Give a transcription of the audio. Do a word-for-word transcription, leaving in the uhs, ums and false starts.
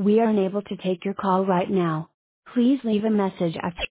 We are unable to take your call right now. Please leave a message after